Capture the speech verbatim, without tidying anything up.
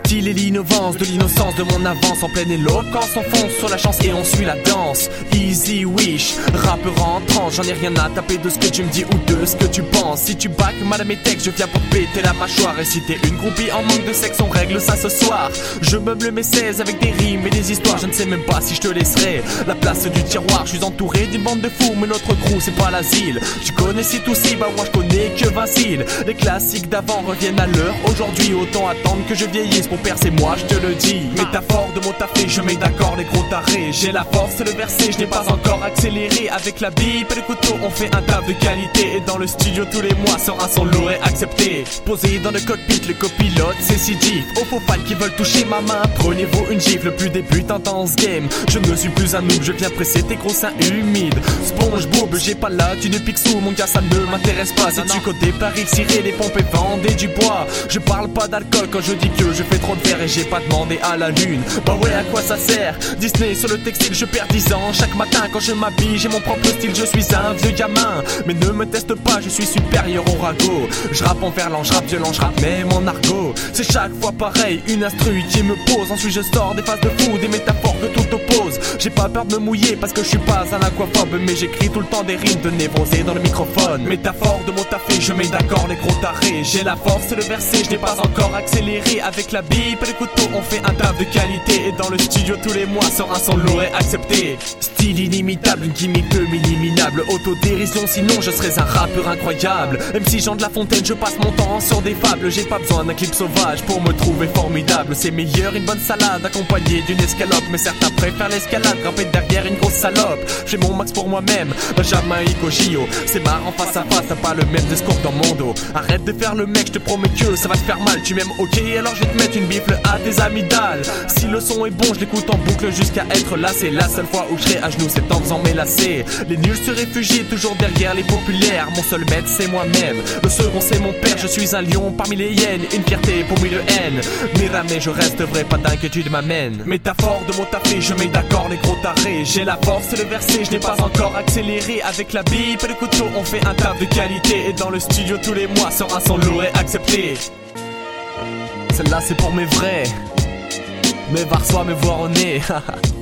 style et l'innovance, de l'innocence de mon avance. En pleine éloquence, on fonce sur la chance et on suit la danse. Easy wish, rappeur en tranche. J'en ai rien à taper de ce que tu me dis ou de ce que tu penses. Si tu back mal à mes textes, je viens pour te péter la mâchoire. Et si t'es une groupie en manque de sexe, on règle ça ce soir. Je meuble mes seize avec des rimes et des histoires. Je ne sais même pas si je te laisserai la place du tiroir. Je suis entouré d'une bande de fous, mais notre crew c'est pas l'asile. Tu connais si tout si, bah moi je connais que Vincile. Les classiques d'avant reviennent à l'heure. Aujourd'hui autant attendre que je vieillisse. Mon père c'est moi, je te le dis. Métaphore de mon taffé, je mets d'accord les gros tarés. J'ai la force et le verset, je n'ai pas encore accéléré. Avec la bip et le couteau, on fait un taf de qualité. Et dans le studio tous les mois, sort un son lourd et accepté. Posé dans le cockpit, le copilote c'est si diff. Aux faux fans qui veulent toucher ma main, prenez-vous une gifle. Le plus débutant dans ce game, je ne suis plus un noob. Je viens presser tes gros seins humides. Sponge boob, j'ai pas là, tu ne piques sous. Mon gars ça ne m'intéresse pas. Si tu côté Paris, cirer les pompes et vendez du bois. Je parle pas d'alcool quand je dis que je fais trop de verre. Et j'ai pas demandé à la lune. Bah ouais, à quoi ça sert? Disney sur le textile, je perds dix ans. Chaque matin quand je m'habille, j'ai mon propre style. Je suis un vieux gamin, mais ne me teste pas, je suis supérieur au ragot. Je rappe en verlan, je rappe violent, je rappe même en argot. C'est chaque fois pareil, une instru qui me pose. Ensuite je sors des phases de fou, des métaphores que tout oppose. J'ai pas peur de me mouiller parce que je suis pas un aquaphobe, mais j'écris tout le temps des rimes de névrosé dans le microphone. Métaphore de mon taffé, je mets d'accord les gros tarés. J'ai la force et le verset, je n'ai pas encore accéléré. Avec la bip et le couteau, on fait un taf de qualité. Et dans le studio tous les mois, sort un son lourd et accepté. Style inimitable, une gimmick peu miniminable. Autodérision, sinon je serais un rappeur incroyable. Même si Jean de La Fontaine, je passe mon temps sur des fables. J'ai pas besoin d'un clip sauvage pour me trouver formidable. C'est meilleur une bonne salade accompagnée d'une escalope. Mais certains préfèrent l'escalade, grimper derrière une grosse salope. J'ai mon max pour moi-même, Benjamin Icogio. C'est marrant face à face, t'as pas le même discours dans mon dos. Arrête de faire le mec, je te promets que ça va te faire mal. Tu m'aimes, ok, alors je vais te mettre une bifle à tes amygdales. Si le son est bon, je l'écoute en boucle jusqu'à être là. C'est la seule fois où je serai à genoux, c'est en faisant mes lacets. Les nuls se réfugient toujours derrière les populaires. Mon seul maître c'est moi-même, le second c'est mon père. Je suis un lion parmi les hyènes, une fierté pour mille haines. Mais ramé, je reste vrai, pas d'inquiétude m'amène. Métaphore de mon taffé, je mets d'accord les gros tarés. J'ai la force et le verset, je n'ai pas encore accéléré. Avec la bip et le couteau, on fait un taf de qualité. Et dans le studio tous les mois, sort un son lourd et accepté. Celle-là c'est pour mes vrais, mes varsois me voir au nez.